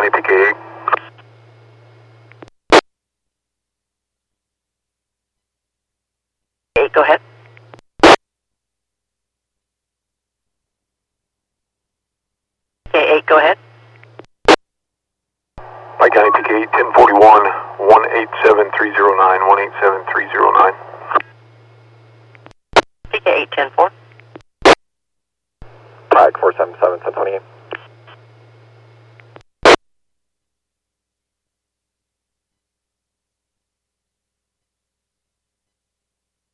County PK8. Go ahead. PK8, go ahead. Pike County PK8, 1041, 187309, 187309. PK8, 10-4.